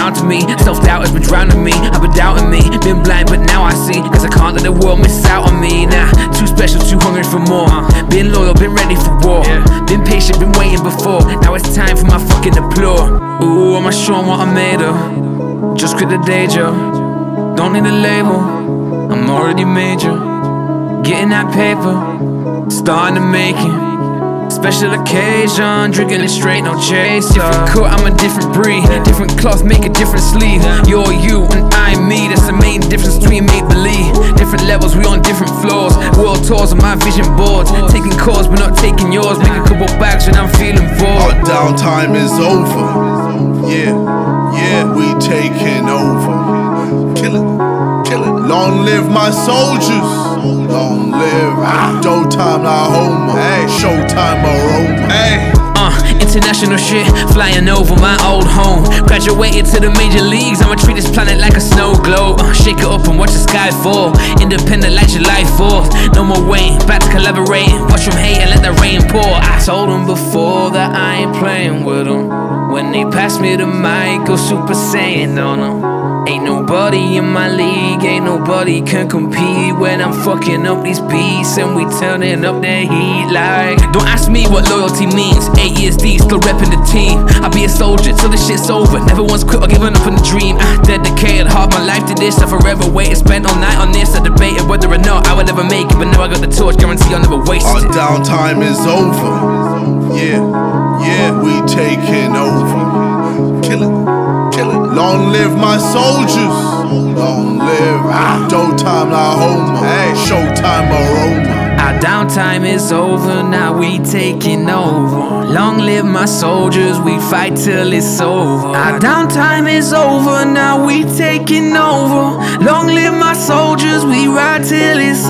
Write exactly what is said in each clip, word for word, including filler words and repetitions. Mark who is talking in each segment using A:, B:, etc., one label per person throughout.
A: down to me. Self-doubt has been drowning me, I've been doubting me. Been blind but now I see, cause I can't let the world miss out on me. Nah, too special, too hungry for more. Been loyal, been ready for war. Been patient, been waiting before. Now it's time for my fucking applause. Ooh, am I showing what I'm made of? Just quit the day job, don't need a label, I'm already major. Getting that paper, starting to make it. Special occasion, drinking it straight, no chaser. Different cut, I'm a different breed. Different cloth, make a different sleeve. You're you and I'm me, that's the main difference between make believe. Different levels, we on different floors. World tours on my vision boards. Taking calls but not taking yours. Make a couple bags when I'm feeling bored.
B: Our downtime is over. Yeah, yeah, we taking over. Kill it, kill it. Long live my soldiers. Long live. Ah. Dough time, not Homer. Hey. Showtime, aroma. Hey.
A: Uh, international shit, flying over my old home. Graduated to the major leagues, I'ma treat this planet like a snow globe. uh, Shake it up and watch the sky fall. Independent like July fourth. No more waiting, back to collaborating. Watch them hate and let the rain pour. I told them before that I ain't playing with them. When they pass me the mic, go Super Saiyan on them. Ain't nobody in my league, ain't nobody can compete when I'm fucking up these beats and we turning up the heat like. Don't ask me what loyalty means, eight years deep, still repping the team. I'll be a soldier till this shit's over, never once quit or given up on the dream. I dedicated half my life to this, I forever waited, spent all night on this. I debated whether or not I would ever make it, but now I got the torch, guarantee I'll never waste
B: Our
A: it.
B: Our downtime is over. Yeah, yeah, we taking over. Kill it, kill it. Long live my soldiers. Long live. Ah. Dough time, not Homer. Hey. Showtime, aroma.
A: Our downtime is over, now we taking over. Long live my soldiers, we fight till it's over. Our downtime is over, now we taking over. Long live my soldiers, we ride till it's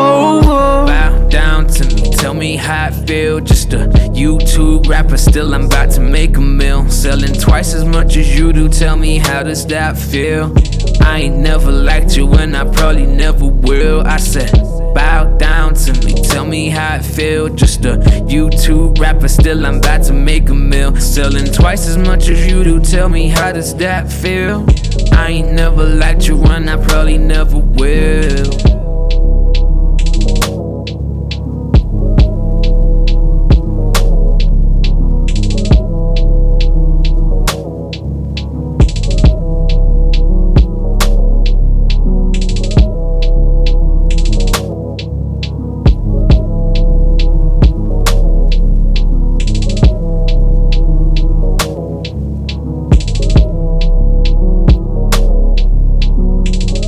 A: over. Bow down to me, tell me how it feel. Just a YouTube rapper, still I'm about to make a meal. Selling twice as much as you do, tell me how does that feel? I ain't never liked you and I probably never will. I said, bow down to me, tell me how it feel. Just a YouTube rapper, still I'm about to make a meal. Selling twice as much as you do, tell me how does that feel? I ain't never liked you and I probably never will.